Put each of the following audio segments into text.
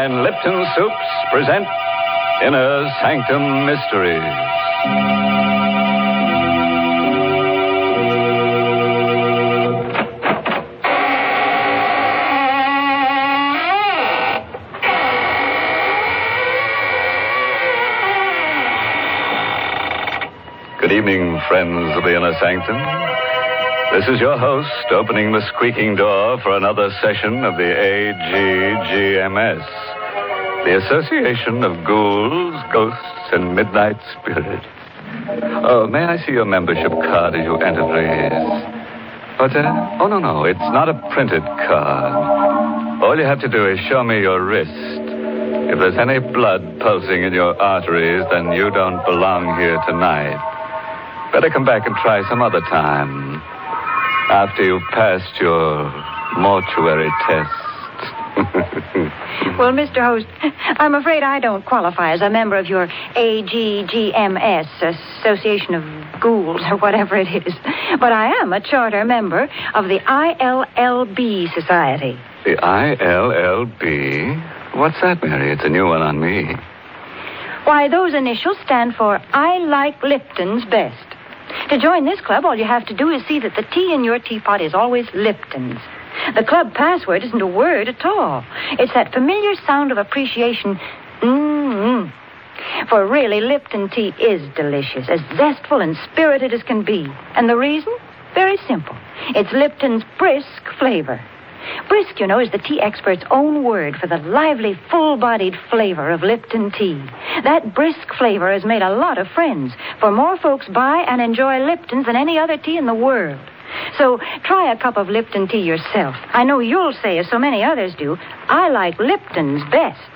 and Lipton Soups present Inner Sanctum Mysteries. Good evening, friends of the Inner Sanctum. This is your host opening the squeaking door for another session of the AGGMS, the Association of Ghouls, Ghosts, and Midnight Spirits. Oh, may I see your membership card as you enter, please? But, oh, no, it's not a printed card. All you have to do is show me your wrist. If there's any blood pulsing in your arteries, then you don't belong here tonight. Better come back and try some other time, after you've passed your mortuary test. Well, Mr. Host, I'm afraid I don't qualify as a member of your AGGMS, Association of Ghouls, or whatever it is. But I am a charter member of the ILLB Society. The ILLB? What's that, Mary? It's a new one on me. Why, those initials stand for I Like Lipton's Best. To join this club, all you have to do is see that the tea in your teapot is always Lipton's. The club password isn't a word at all. It's that familiar sound of appreciation, For really, Lipton tea is delicious, as zestful and spirited as can be. And the reason? Very simple. It's Lipton's brisk flavor. Brisk, you know, is the tea expert's own word for the lively, full-bodied flavor of Lipton tea. That brisk flavor has made a lot of friends, for more folks buy and enjoy Lipton's than any other tea in the world. So try a cup of Lipton tea yourself. I know you'll say, as so many others do, I like Lipton's best.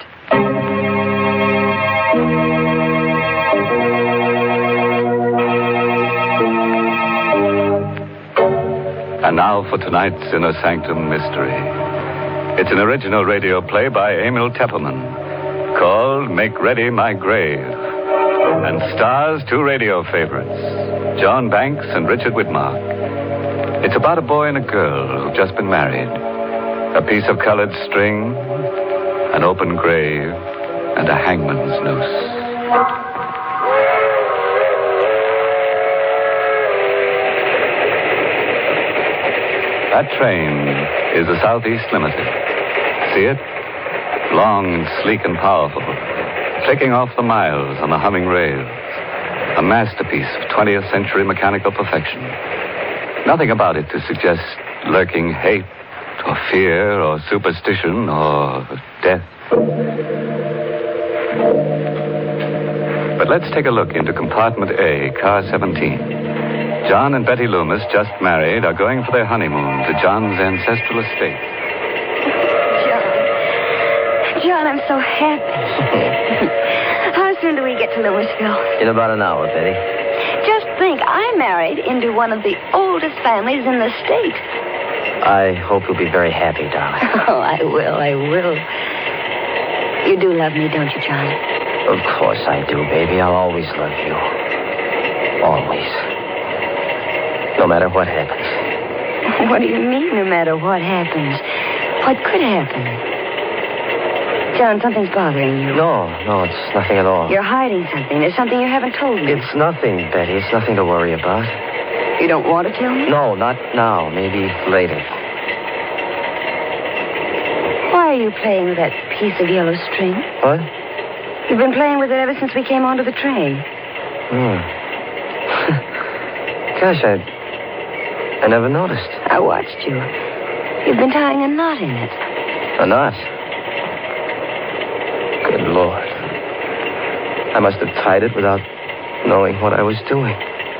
And now for tonight's Inner Sanctum Mystery. It's an original radio play by Emil Tepperman called Make Ready My Grave, and stars two radio favorites, John Banks and Richard Widmark. It's about a boy and a girl who've just been married, a piece of colored string, an open grave, and a hangman's noose. That train is the Southeast Limited. See it? Long and sleek and powerful, clicking off the miles on the humming rails. A masterpiece of 20th century mechanical perfection. Nothing about it to suggest lurking hate or fear or superstition or death. But let's take a look into compartment A, car 17. John and Betty Loomis, just married, are going for their honeymoon to John's ancestral estate. John, I'm so happy. How soon do we get to Louisville? In about an hour, Betty. Just think, I married into one of the oldest families in the state. I hope you'll be very happy, darling. Oh, I will. You do love me, don't you, John? Of course I do, baby. I'll always love you. Always. No matter what happens. What do you mean, no matter what happens? What could happen? John, something's bothering you. No, it's nothing at all. You're hiding something. There's something you haven't told me. It's nothing, Betty. It's nothing to worry about. You don't want to tell me? No, not now. Maybe later. Why are you playing with that piece of yellow string? What? You've been playing with it ever since we came onto the train. Gosh, I never noticed. I watched you. You've been tying a knot in it. A knot? Good Lord. I must have tied it without knowing what I was doing.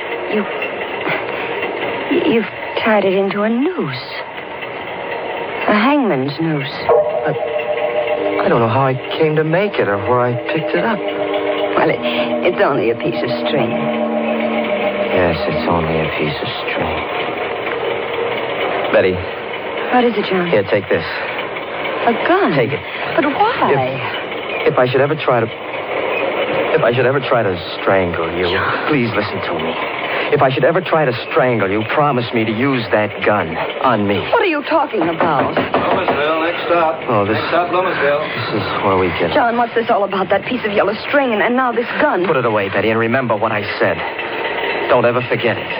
You've tied it into a noose. A hangman's noose. I don't know how I came to make it or where I picked it up. Well, it's only a piece of string. Yes, it's only a piece of string. Betty. What is it, John? Here, take this. A gun? Take it. But why? If I should ever try to strangle you, please listen to me. If I should ever try to strangle you, promise me to use that gun on me. What are you talking about? Loomisville, next stop. Oh, this... Next stop,Oomisville. This is where we get... John, what's this all about? That piece of yellow string and now this gun. Put it away, And remember what I said. Don't ever forget it.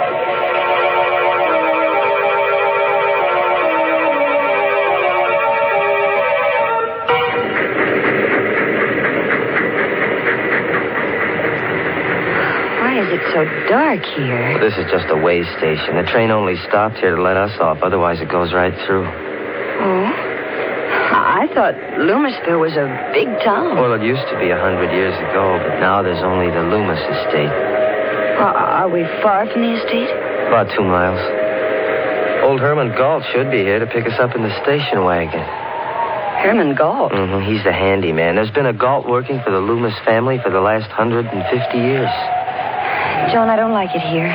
Why is it so dark here? This is just a way station. The train only stopped here to let us off.Herwise, it goes right through. Oh? I thoughtLumisville was a big town. Well, it used to be 100 years ago, but now there's only the Loomis estate. Are we far from the estate? About 2 miles. Old Herman Galt should be here to pick us up in the station wagon. Herman Galt? Mm-hmm. He's the handyman. There's been a Galt working for the Loomis family for the last 150 years. John, I don't like it here.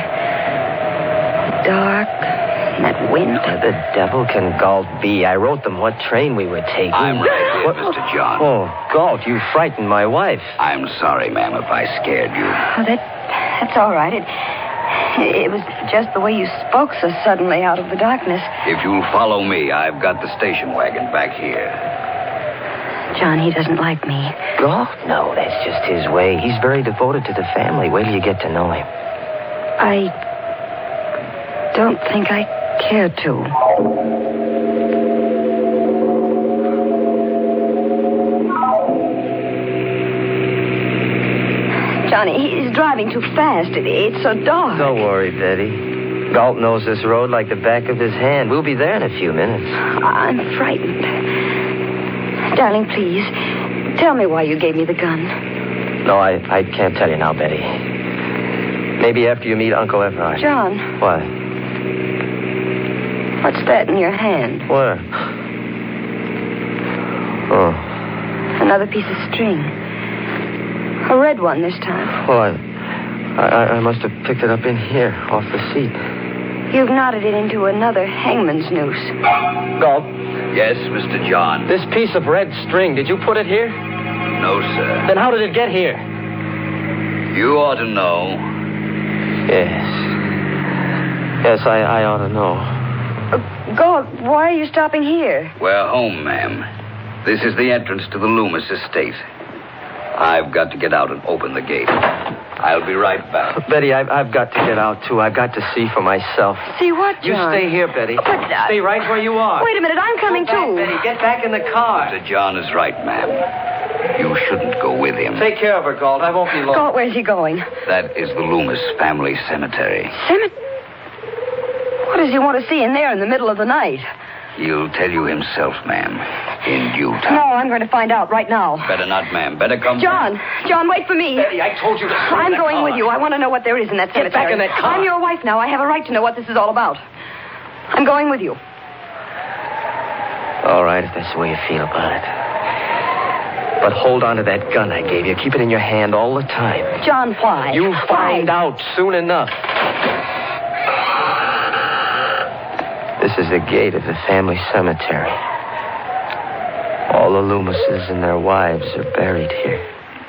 Dark, and that wind. Where the devil canAlt be? I wrote them what train we were taking. I'm right here, What? Mr. John. Oh,Alt, you frightened my wife. I'm sorry, ma'am, if I scared you. Oh, that's all right. It was just the way you spoke so suddenly out of the darkness. If you'll follow me,Ve got the station wagon back here. John, he doesn't like me. Oh, no, that's just his way. He's very devoted to the family. Wait till you get to know him. I don't think I care to. Johnny, he's driving too fast. It's so dark. Don't worry, Knows this road like the back of his hand. We'll be there in a few minutes. I'm frightened. Darling, please, tell me why you gave me the gun. No, I can't tell you now,Ty. Maybe after you meet UncleEverard. John. What? What's that in your hand? Where? Oh. Another piece of string. A red one this time. Well, I must have picked it up in here, off the seat. You've knotted it into another hangman's noose. Galt. Yes,R. John. This piece of red string, did you put it here? No, sir. Then how did it get here? You ought to know. Yes. Yes, I ought to know. Galt, why are you stopping here? We're home, ma'am. This is the entrance to the Loomis estate. I've got to get out and open the gate. I'll be right back. I've got to get out, too. I've got to see for myself. See what, John? You stay here,Ty. But, Stay right where you are. Ait a minute, I'm coming, Go back, too. Ty. Get back in the car. Mr. John is right, ma'am. You shouldn't go with him. Take care of her, I won't be long. Alt, where's he going? That is theMis family cemetery. What does he want to see in there in the middle of the night? He'll tell you himself, ma'am, in due time. No, I'm going to find out right now. Better not, ma'am. Better come. John, wait for me. Ty, I told you to stay I'm in the going car. with you. I want to know what there is in that Get cemetery. back in that car. I'm your wife now. I have a right to know what this is all about. I'm going with you. All right, if that's the way you feel about it. But hold on to that gun I gave you. Keep it in your hand all the time. John, why? You'll find out soon enough. This is the gate of the family cemetery. All the Loomises and their wives are buried here.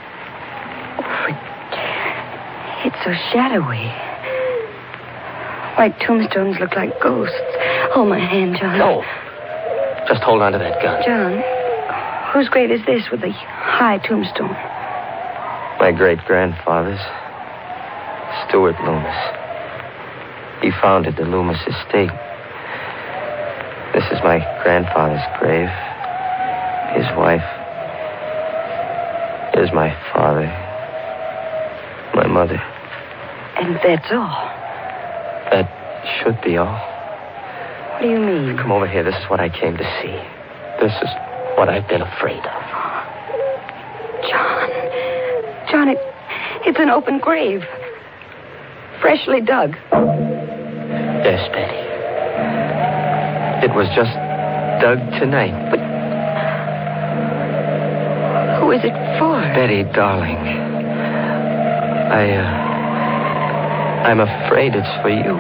It's so shadowy. White tombstones look like ghosts. Hold my hand, John. No. Just hold on to that gun. John, whose grave is this with the high tombstone? My great-grandfather's. Stuart Loomis. He founded the Loomis estate. This is my grandfather's grave. His wife. Here's my father. My mother. And that's all. That should be all. What do you mean? Come over here. This is what I came to see. This is what I've been afraid of. John, it's an open grave. Freshly dug. Yes, Betty. It was just dug tonight. But who is it for? Betty, darling. I'm afraid it's for you.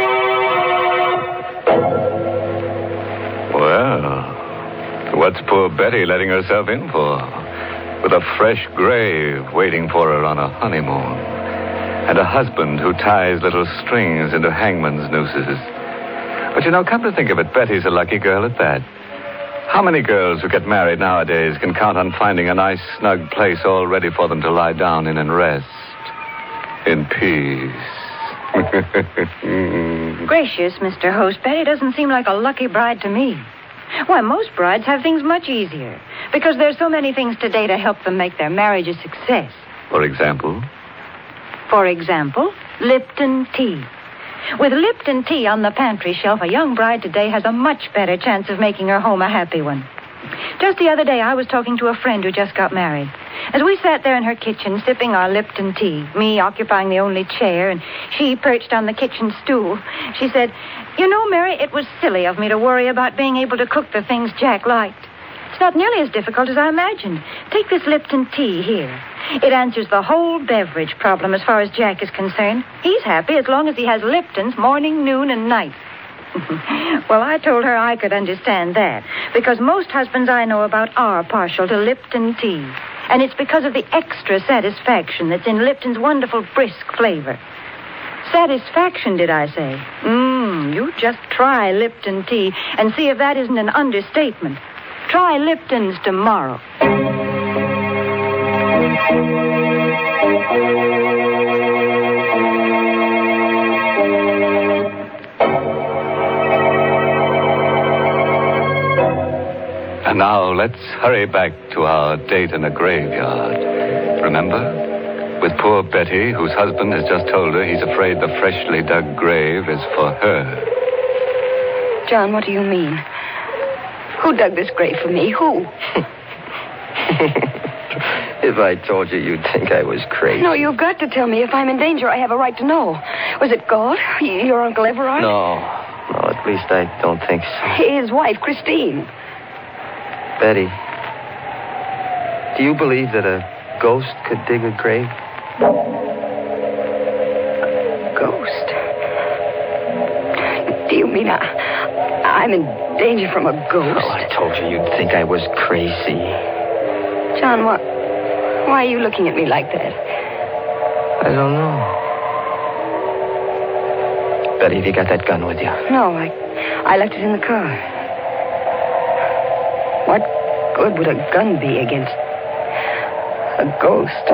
Well, what's poor Betty letting herself in for? With a fresh grave waiting for her on a honeymoon. And a husband who ties little strings into hangman's nooses. But come to think of it,'s a lucky girl at that. How many girls who get married nowadays can count on finding a nice, snug place all ready for them to lie down in and rest? In peace. Gracious, Mr. Host, Betty doesn't seem like a lucky bride to me. Why, most brides have things much easier. Because there's so many things today to help them make their marriage a success. For example? For example, Lipton tea. With Lipton tea on the pantry shelf, a young bride today has a much better chance of making her home a happy one. Just the other day, I was talking to a friend who just got married. As we sat there in her kitchen sipping our Lipton tea, me occupying the only chair and she perched on the kitchen stool, she said, Mary, it was silly of me to worry about being able to cook the things Jack liked. It's not nearly as difficult as I imagined. Take this Lipton tea here. It answers the whole beverage problem as far as Jack is concerned. He's happy as long as he has Lipton's morning, noon, and night. Well, I told her I could understand that, because most husbands I know about are partial to Lipton tea. And it's because of the extra satisfaction that's in Lipton's wonderful brisk flavor. Satisfaction, did I say? You just try Lipton tea and see if that isn't an understatement. Try Lipton's tomorrow. And now let's hurry back to our date in a graveyard. Remember? With poor Betty, whose husband has just told her he's afraid the freshly dug grave is for her. John, what do you mean? Who dug this grave for me? Who? If I told you, you'd think I was crazy. No, you've got to tell me. If I'm in danger, I have a right to know. Was itLd? Your Uncle Everard? No, at least I don't think so. His wife, Christine. Betty, do you believe that a ghost could dig a grave? A ghost? Do you mean I'm in danger from a ghost? Oh, I told you you'd think I was crazy. John, why are you looking at me like that? I don't know. Betty, have you got that gun with you? No, I left it in the car. What good would a gun be against a ghost?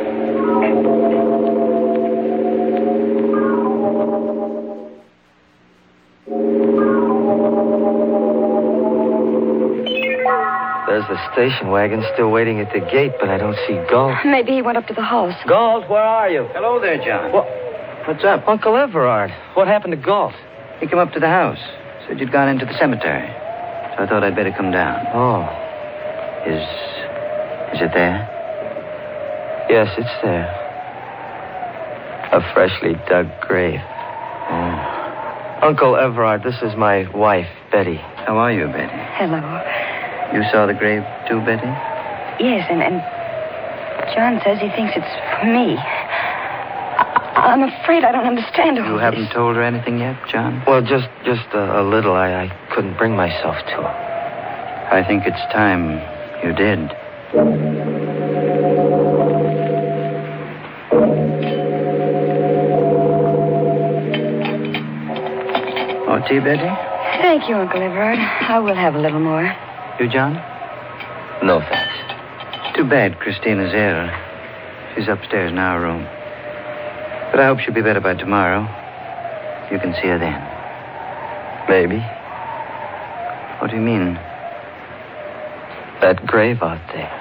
There's the station wagon still waiting at the gate, but I don't seeLd. Maybe he went up to the house. Ld, where are you? Hello there, John. What's up? Uncle Everard. What happened toLd? He came up to the house. Said you'd gone into the cemetery. So I thought I'd better come down. Oh. Is it there? Yes, it's there. A freshly dug grave. Oh. Uncle Everard, this is my wife, Betty. How are you, Betty? Hello. You saw the grave too, Betty? Yes, and John says he thinks it's for me. I'm afraid I don't understand all You haven't told her anything yet, John? Well, just a little. I couldn't bring myself to. I think it's time you did. Oh, tea, Betty? Thank you, Uncle Everard. I will have a little more. You, John? No, thanks. Too bad Christina's ill. She's upstairs in our room. But I hope she'll be better by tomorrow. You can see her then. Maybe. What do you mean? That grave out there.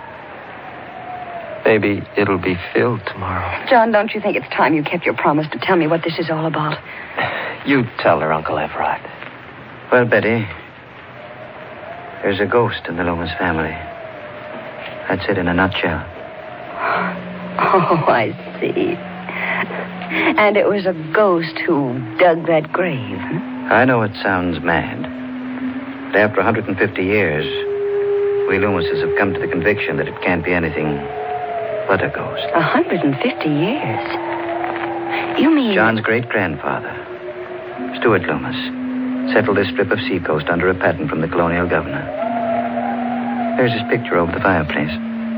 Maybe it'll be filled tomorrow. John, don't you think it's time you kept your promise to tell me what this is all about? You tell her, Uncle Everard. Well, Betty, there's a ghost in the Loomis family. That's it in a nutshell. Oh, I see. And it was a ghost who dug that grave, huh? I know it sounds mad. But after 150 years, we Loomises have come to the conviction that it can't be anything but a ghost. 150 years? You mean... John's great-grandfather, Stuart Loomis, settled this strip of seacoast under a patent from the colonial governor. There's his picture over the fireplace.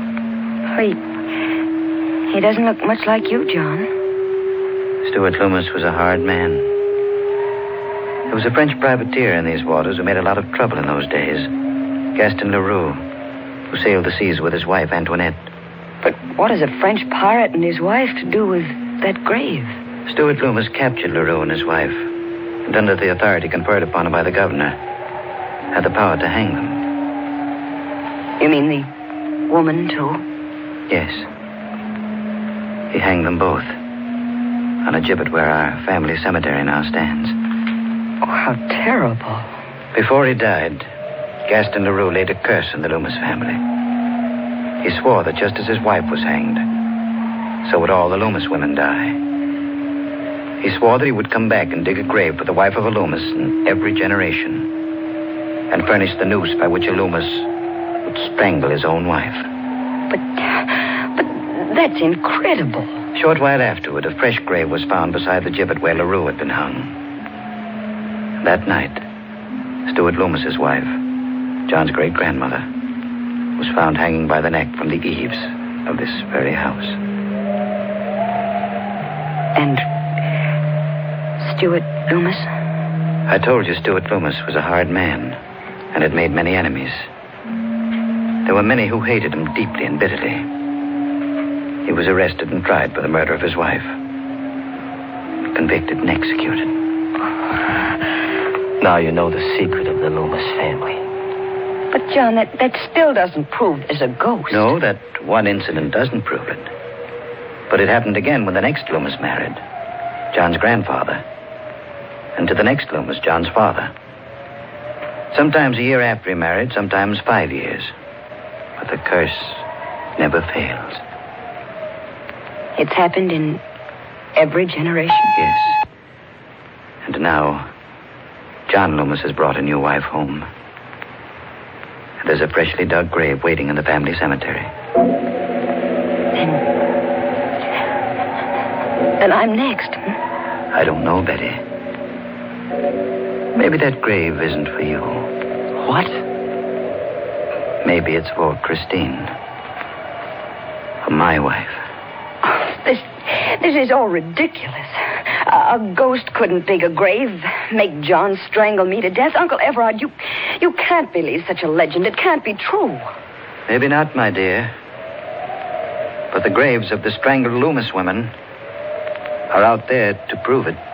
He doesn't look much like you, John. StuartOomis was a hard man. There was aCh privateer in these waters who made a lot of trouble in those days. GastonRoux, who sailed the seas with his wife,Antoinette. But what has aRench pirate and his wife to do with that grave? StuartOomis capturedRoux and his wife, and under the authority conferred upon him by the governor, had the power to hang them. You mean the woman, too? Yes. He hanged them both on a gibbet where our family cemetery now stands. Oh, how terrible. Before he died, Gaston Leroux laid a curse on the Loomis family. He swore that just as his wife was hanged, so would all the Loomis women die. He swore that he would come back and dig a grave for the wife of a Loomis in every generation, and furnish the noose by which a Loomis would strangle his own wife. But that's incredible. A short while afterward, a fresh grave was found beside the gibbet where Leroux had been hung. That night, Stuart Loomis's wife, John's great-grandmother, was found hanging by the neck from the eaves of this very house. And Stuart Loomis? I told you StuartMis was a hard man and had made many enemies. There were many who hated him deeply and bitterly. He was arrested and tried for the murder of his wife. Convicted and executed. Now you know the secret of the Loomis family. But, John, that still doesn't prove there's a ghost. No, that one incident doesn't prove it. But it happened again when the next Loomis married. John's grandfather. And to the next Loomis, John's father. Sometimes a year after he married, sometimes 5 years. But the curse never fails. It's happened in every generation? Yes. And now, John Loomis has brought a new wife home. And there's a freshly dug grave waiting in the family cemetery. Then I'm next. I don't know, Betty. Maybe that grave isn't for you. What? Maybe it's for Christine. For my wife. This is all ridiculous. A ghost couldn't dig a grave, make John strangle me to death. Uncle Everard, you can't believe such a legend. It can't be true. Maybe not, my dear. But the graves of the strangled Loomis women are out there to prove it.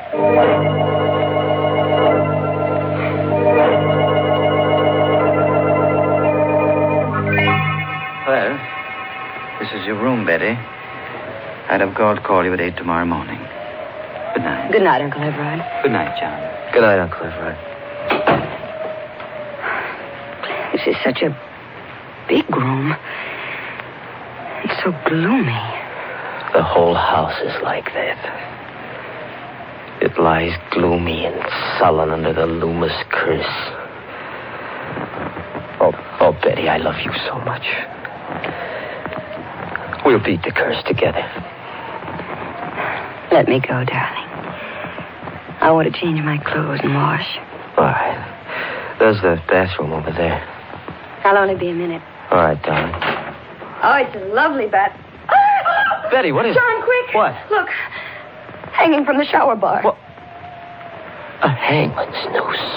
Well, this is your room, Betty. I'd have called to call you at 8 tomorrow morning. Good night. Good night, Uncle Everard. Good night,N. Good night,CleVerard. This is such a big room. It's so gloomy. The whole house is like that. It lies gloomy and sullen under the Loomis curse. Oh, Betty, I love you so much. We'll beat the curse together. Let me go, darling. I want to change my clothes and wash. All right. There's the bathroom over there. I'll only be a minute. All right, darling. Oh, it's a lovely bath. Betty, what is... John, quick. What? Look. Hanging from the shower bar. What? A hangman's noose.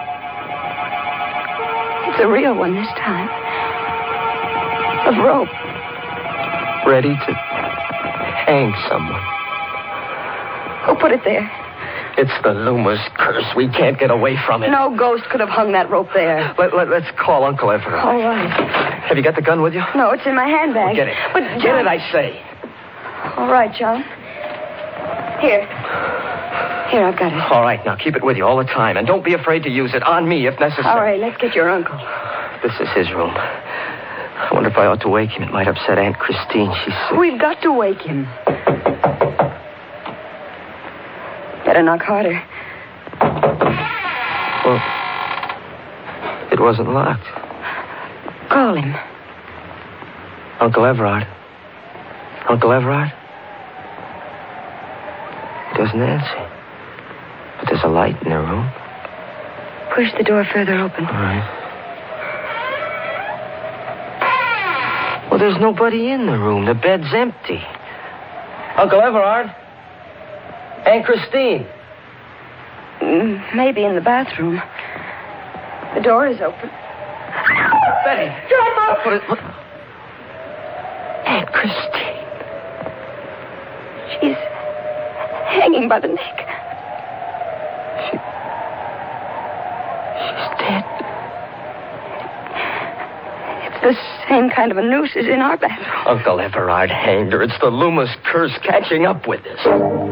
It's a real one this time. Of rope. Ready to hang someone. Who put it there? It's the's curse. We can't get away from it. No ghost could have hung that rope there. Let's call Uncle Everard. All right. Have you got the gun with you? No, it's in my handbag. Well, get it. But Get L, it, I say. All right, Here, I've got it. All right, now keep it with you all the time. And don't be afraid to use it on me if necessary. All right, let's get your uncle. This is his room. I wonder if I ought to wake him. It might upsetNt Christine. She's sick. We've got to wake him. Better knock harder. Well, it wasn't locked. Call him. Uncle Everard. UncleArd? He doesn't answer. But there's a light in the room. Push the door further open. All right. there's nobody in the room. The bed's empty. Uncle Everard? Aunt Christine? Maybe in the bathroom. The door is open. Betty. John! What? Aunt Christine. She's hanging by the neck. She's dead. It's the same kind of a noose as in our bathroom. Uncle Everard hanged her. It's the Loomis curse catching up with us.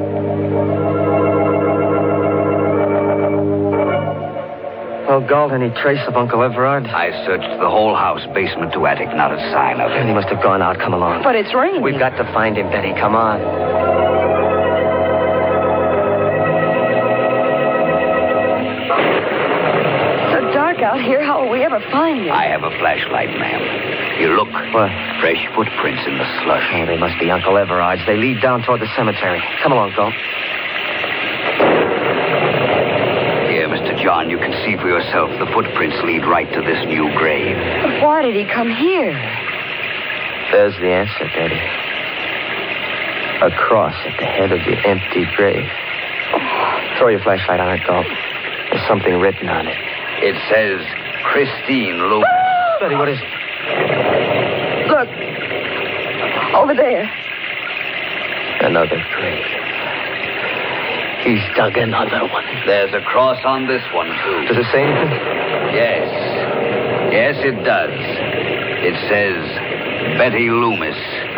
Well, Galt, any trace of Uncle Everard? I searched the whole house, basement to attic, not a sign of him. He must have gone out. Come along. But it's raining. We've got to find him, Betty. Come on. It's so dark out here. How will we ever find him? I have a flashlight, ma'am. Here, look. What? Fresh footprints in the slush. Oh, they must be Uncle Everard's. They lead down toward the cemetery. Come along, Galt. Here, Mr. John, you can see for yourself. The footprints lead right to this new grave. But why did he come here? There's the answer, Betty. A cross at the head of the empty grave. Throw your flashlight on it, Galt. There's something written on it. It says, Christine Loomis. Betty, what is it? Look. Over there. Another grave. He's dug another one. There's a cross on this one, too. Does it say anything? Yes. Yes, it does. It says, Betty Loomis.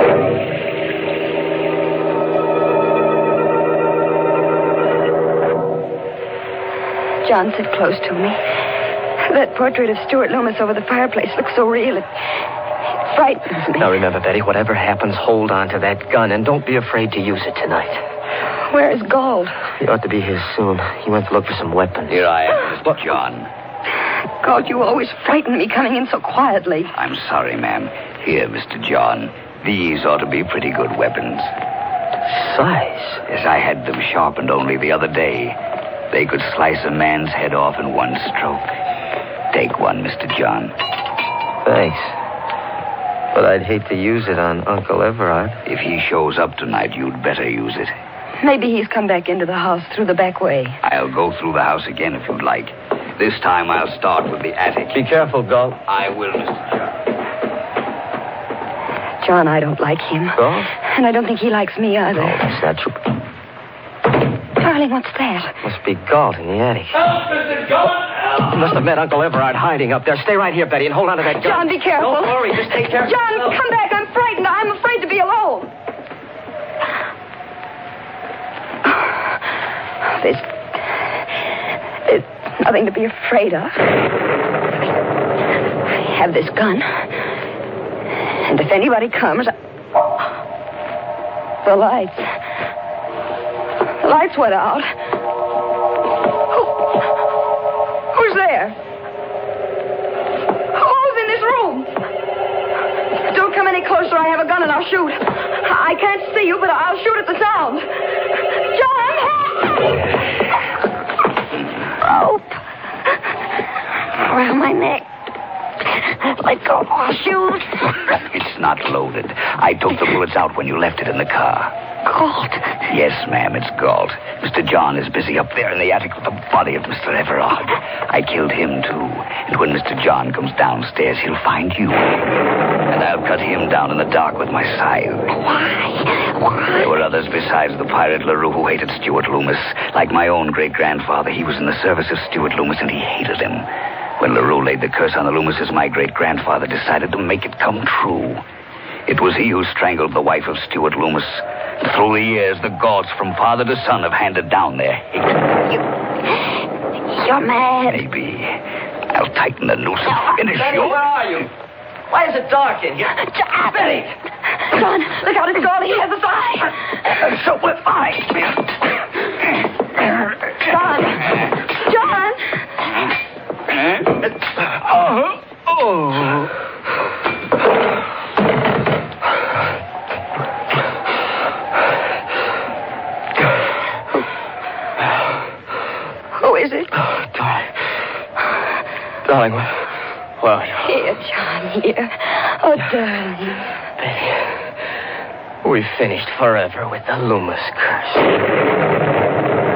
John, sit close to me. That portrait of Stuart Loomis over the fireplace looks so real. It frightens me. Now remember, Betty, whatever happens, hold on to that gun and don't be afraid to use it tonight. Where is Galt? He ought to be here soon. He went to look for some weapons. Here I am, Mr. John. Galt, you always frighten me coming in so quietly. I'm sorry, ma'am. Here, Mr. John. These ought to be pretty good weapons. Size? Yes, I had them sharpened only the other day. They could slice a man's head off in one stroke. Take one, Mr. John. Thanks. But I'd hate to use it on Uncle Everard. If he shows up tonight, you'd better use it. Maybe he's come back into the house through the back way. I'll go through the house again if you'd like. This time I'll start with the attic. Be careful, Galt. I will, Mr. John. John, I don't like him. Galt? And I don't think he likes me either. Oh, that's not true. Darling, what's that? Must be Galt in the attic. Help, Mr. Galt! He must have met Uncle Everard hiding up there. Stay right here, Betty, and hold on to that gun. John, be careful. Don't worry. Just take care of John, yourself. come back. I'm frightened. I'm afraid to be alone. There's nothing to be afraid of. I have this gun. And if anybody comes... The lights. The lights went out. Who's there? Who's in this room? Don't come any closer. I have a gun and I'll shoot. I can't see you, but I'll shoot at the sound. John! Rope. Around my neck. Let go. I'll shoot. It's not loaded. I took the bullets out when you left it in the car. Galt. Yes, ma'am, it's Galt. Mr. John is busy up there in the attic with the body of Mr. Everard. I killed him, too. And when Mr. John comes downstairs, he'll find you. And I'll cut him down in the dark with my scythe. Why? There were others besides the pirate LaRue who hated Stuart Loomis. Like my own great-grandfather, he was in the service of Stuart Loomis, and he hated him. When LaRue laid the curse on the Loomises, my great-grandfather decided to make it come true. It was he who strangled the wife of Stuart Loomis. Through the years, the Galts from father to son have handed down their hate. You're mad. Maybe. I'll tighten the noose and finish Betty, you. where are you? Why is it dark in here? John! Betty! John, look out, it's Galt. He has a fly. So will I. John! Who is it? Darling, where are you? Here, John, here. Oh, darling. Betty. We finished forever with the Loomis curse.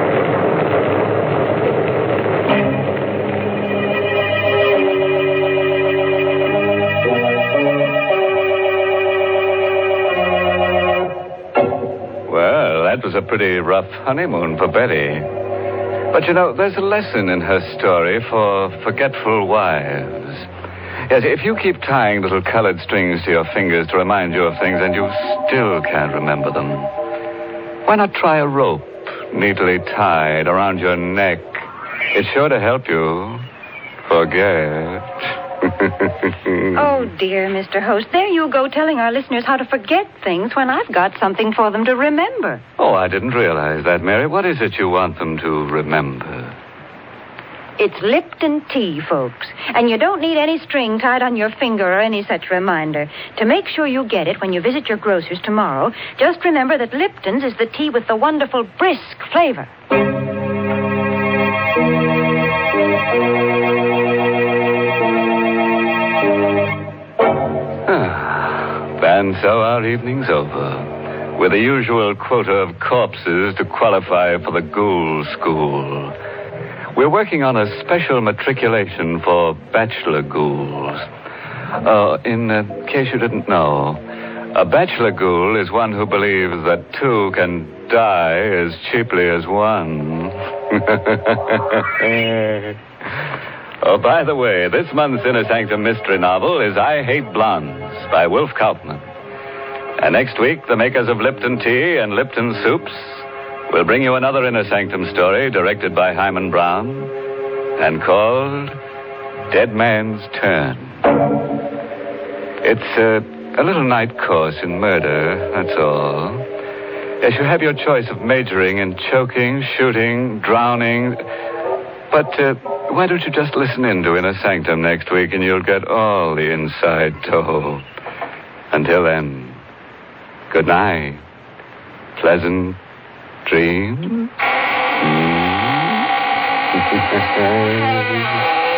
That was a pretty rough honeymoon for Betty. But, you know, there's a lesson in her story for forgetful wives. Yes, if you keep tying little colored strings to your fingers to remind you of things and you still can't remember them, why not try a rope neatly tied around your neck? It's sure to help you forget. Oh, dear, Mr. Host. There you go telling our listeners how to forget things when I've got something for them to remember. Oh, I didn't realize that, Mary. What is it you want them to remember? It's Lipton tea, folks. And you don't need any string tied on your finger or any such reminder. To make sure you get it when you visit your grocer's tomorrow, just remember that Lipton's is the tea with the wonderful brisk flavor. And so our evening's over, with the usual quota of corpses to qualify for the ghoul school. We're working on a special matriculation for bachelor ghouls. In case you didn't know, a bachelor ghoul is one who believes that two can die as cheaply as one. Oh, by the way, this month's Inner Sanctum mystery novel is I Hate Blondes by WolfUpman. And next week, the makers ofIptonTea andIpton soups will bring you anotherNerNctum story directed byManWn and calledAd'sTURN. It's a little night course in murder, that's all. Yes, you have your choice of majoring in choking, shooting, drowning. But why don't you just listen in to Inner Sanctum next week and you'll get all the inside dough. Until then, good night. Pleasant dreams.